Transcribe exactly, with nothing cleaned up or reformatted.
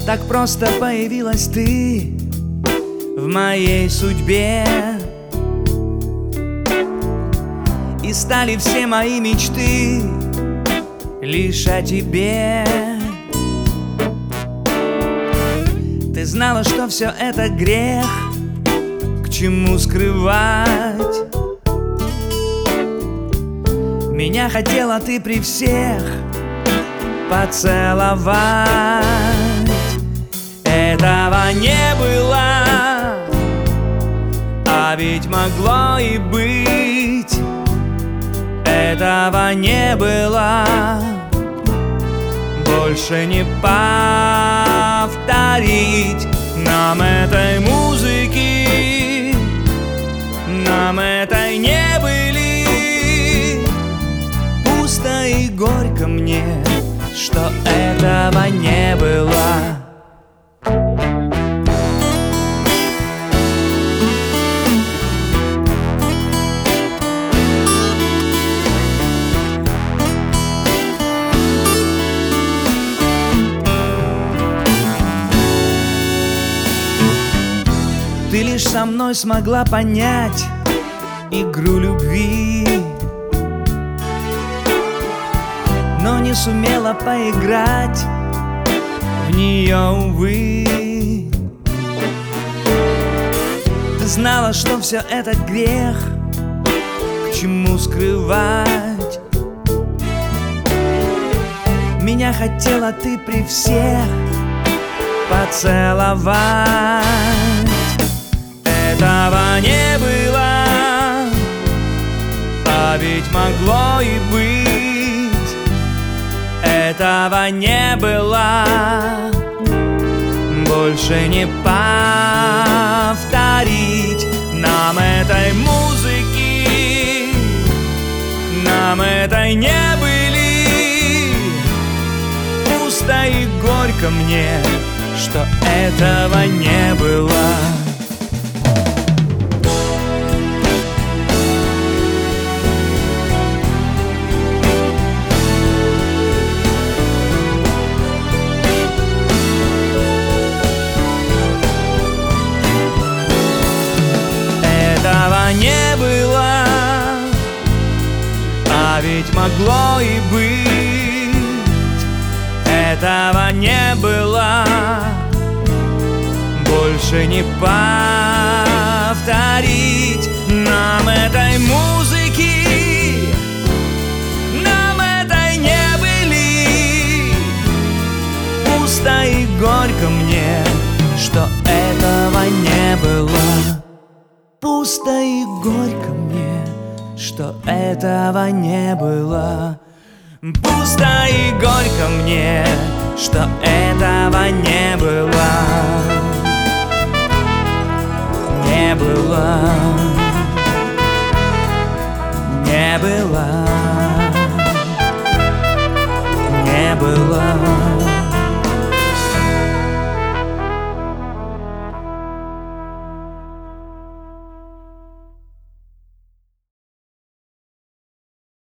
Так просто появилась ты в моей судьбе, и стали все мои мечты лишь о тебе. Ты знала, что все это грех, к чему скрывать. Меня хотела ты при всех поцеловать. Этого не было, а ведь могло и быть. Этого не было, больше не повторить. Нам этой музыки, нам этой не были. Пусто и горько мне, что этого не было. Ты лишь со мной смогла понять игру любви, но не сумела поиграть в нее, увы. Ты знала, что все это грех, к чему скрывать. Меня хотела ты при всех поцеловать. Этого не было, а ведь могло и быть. Этого не было, больше не повторить. Нам этой музыки, нам этой не были. Пусто и горько мне, что этого не было. Этого не было, а ведь могло и быть. Этого не было, больше не повторить. Нам этой музыки, нам этой не были. Пусто и горько мне, что этого не было. Пусто и горько мне, что этого не было. Пусто и горько мне, что этого не было. Не было, не было, не было.